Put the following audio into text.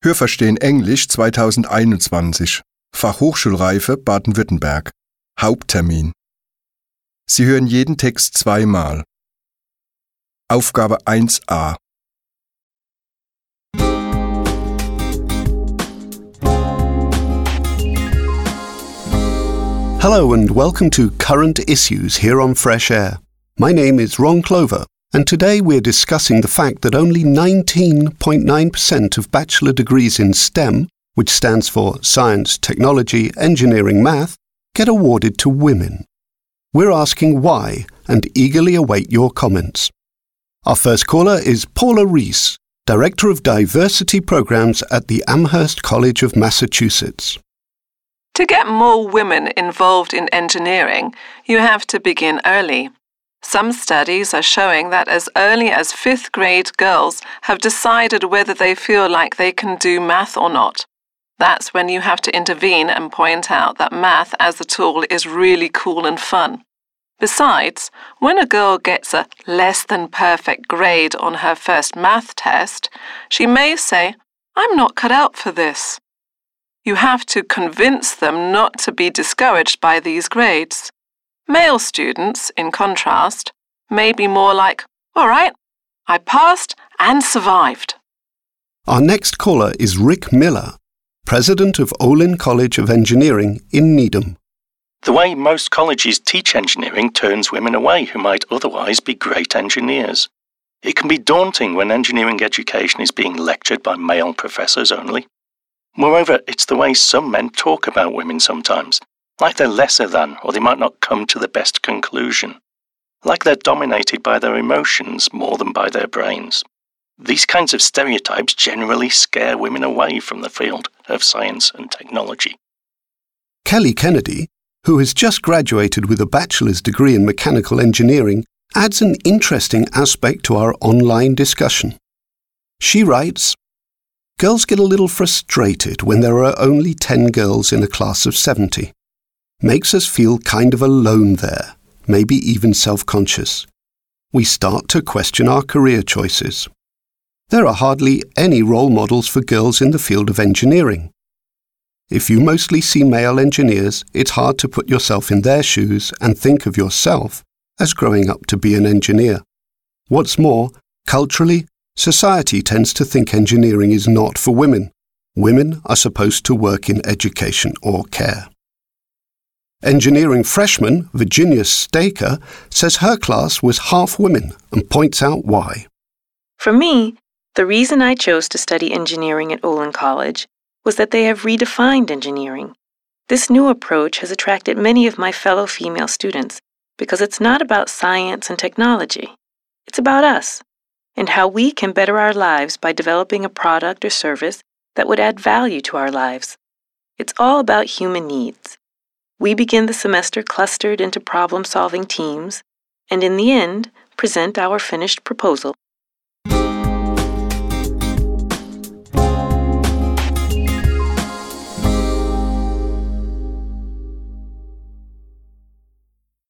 Hörverstehen Englisch 2021. Fachhochschulreife Baden-Württemberg. Haupttermin. Sie hören jeden Text zweimal. Aufgabe 1a. Hello and welcome to Current Issues here on Fresh Air. My name is Ron Clover, and today we're discussing the fact that only 19.9% of bachelor degrees in STEM, which stands for Science, Technology, Engineering, Math, get awarded to women. We're asking why and eagerly await your comments. Our first caller is Paula Reese, Director of Diversity Programs at the Amherst College of Massachusetts. To get more women involved in engineering, you have to begin early. Some studies are showing that as early as 5th grade girls have decided whether they feel like they can do math or not. That's when you have to intervene and point out that math as a tool is really cool and fun. Besides, when a girl gets a less than perfect grade on her first math test, she may say, "I'm not cut out for this." You have to convince them not to be discouraged by these grades. Male students, in contrast, may be more like, "All right, I passed and survived." Our next caller is Rick Miller, President of Olin College of Engineering in Needham. The way most colleges teach engineering turns women away who might otherwise be great engineers. It can be daunting when engineering education is being lectured by male professors only. Moreover, it's the way some men talk about women sometimes, like they're lesser than, or they might not come to the best conclusion. Like they're dominated by their emotions more than by their brains. These kinds of stereotypes generally scare women away from the field of science and technology. Kelly Kennedy, who has just graduated with a bachelor's degree in mechanical engineering, adds an interesting aspect to our online discussion. She writes, "Girls get a little frustrated when there are only 10 girls in a class of 70. Makes us feel kind of alone there, maybe even self-conscious. We start to question our career choices. There are hardly any role models for girls in the field of engineering. If you mostly see male engineers, it's hard to put yourself in their shoes and think of yourself as growing up to be an engineer. What's more, culturally, society tends to think engineering is not for women. Women are supposed to work in education or care." Engineering freshman Virginia Staker says her class was half women and points out why. For me, the reason I chose to study engineering at Olin College was that they have redefined engineering. This new approach has attracted many of my fellow female students because it's not about science and technology. It's about us and how we can better our lives by developing a product or service that would add value to our lives. It's all about human needs. We begin the semester clustered into problem-solving teams and in the end, present our finished proposal.